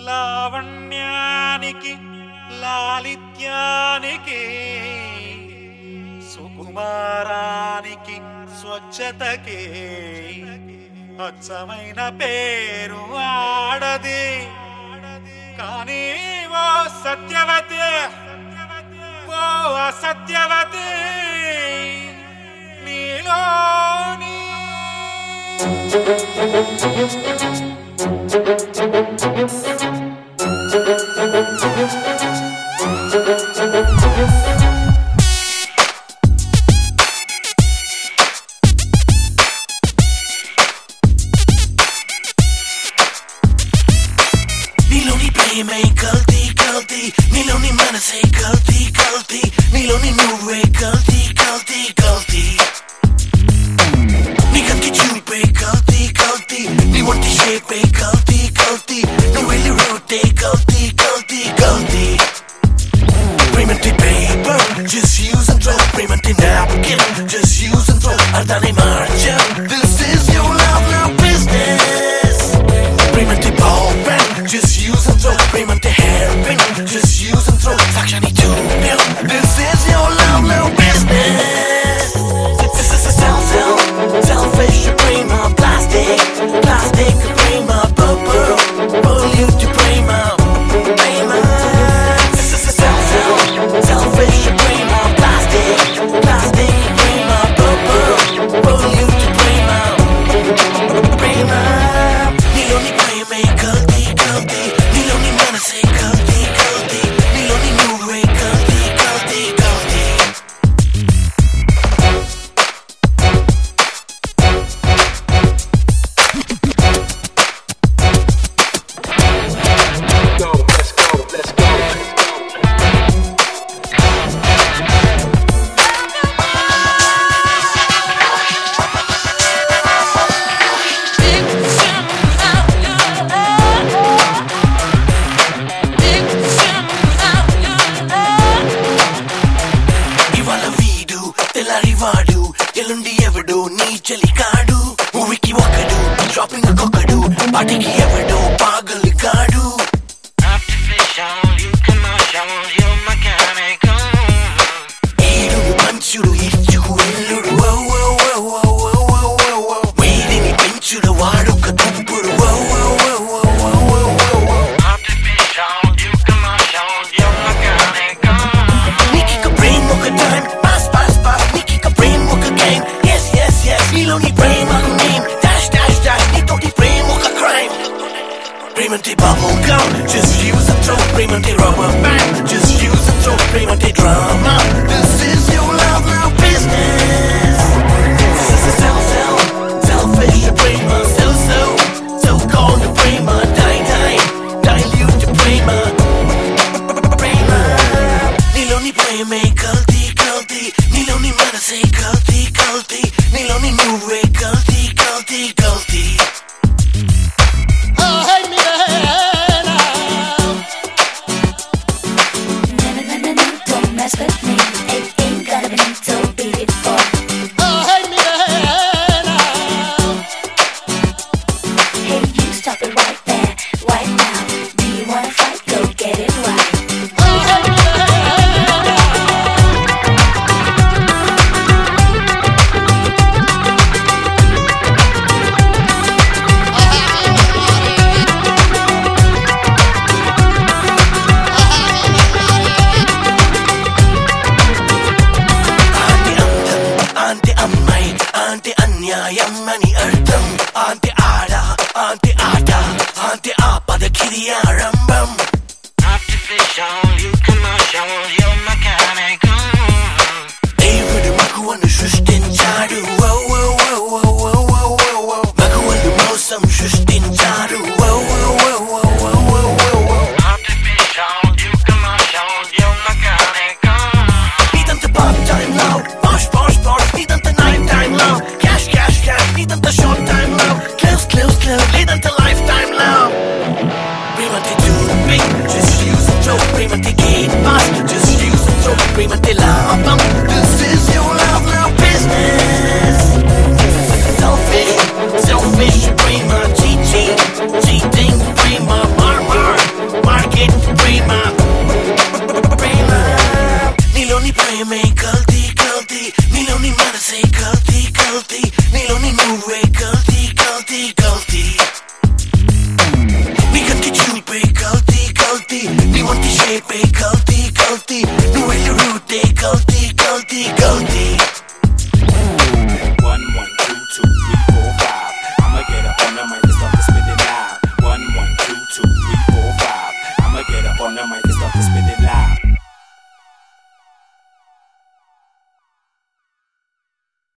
లావణ్యానికి లాలిత్యానికి సుకుమారానికి స్వచ్ఛతకి అచ్చమైన పేరు ఆడది. కానీ ఓ సత్యవతి ఓ అసత్యవతి నీలోని నీలోని ప్రేమే కల్తీ కల్తీ, నీలోని మనసే కల్తీ కల్తీ, నీలోని నువ్వే కల్తీ కల్తీ కల్తీ. నీ కంటి చూపే కల్తీ కల్తీ, నీ ఒంటి షేపే కల్తీ కల్తీ, నువ్వు వెళ్ళి రోటే కల్తీ కల్తీ కల్తీ. ప్రేమంటే paper, just use and throw. Premante napkin, just use and throw. అర్థాన్ని మార్చా, this is your love, no business. Premante ball pen, just use and throw. Premante hairpin, just use and throw. సాక్ష్యాన్ని చూపాం, this is your love, no business. This is a selfish Prema, plastic Prema, polluted Prema, Prema. This is a selfish Prema, plastic Prema, polluted ప్రేమ, ప్రేమ. నీలోని ప్రేమే కల్తీ కల్తీ, నీలోని మనసే కల్తీ కల్తీ, నీలోని నువ్వే కల్తీ కల్తీ కల్తీ. ఇవాళ వీడు తెల్లారివాడు, ఎల్లుండి ఎవడు నీ చలికాడు. మూవీకి ఒకడు, షాపింగ్ కొకడు, పార్టీకి ఎవడో పాగలు కాడు. ఈడు మంచుడు ఇచ్చుకు ఎల్లుడు, వీడిని పెంచుడు వాడొక తుప్పుడు. నీకిక బ్రెయిన్ ఒక టైం పాస్ పాస్ పాస్, నీకిక బ్రెయిన్ ఒక గేమ్. yes yes yes, నీలోని ప్రేమ నేమ్ డాష్ డాష్ డాష్, నీతోటి ప్రేమ ఒక crime. Premante bubble gum, just use and throw. Premante rubber band, just use and throw. Premante drama, this is your love, no business. This is a selfish Prema, so-called Prema, dilute ప్రేమ, ప్రేమ. నీలోని ప్రేమే కల్తీ కల్తీ, నీలోని మనసే కల్తీ కల్తీ, నీలోని నువ్వే కల్తీ కల్తీ కల్తీ. Don't mess with me, it ain't gonna be so beat it for కల్తీ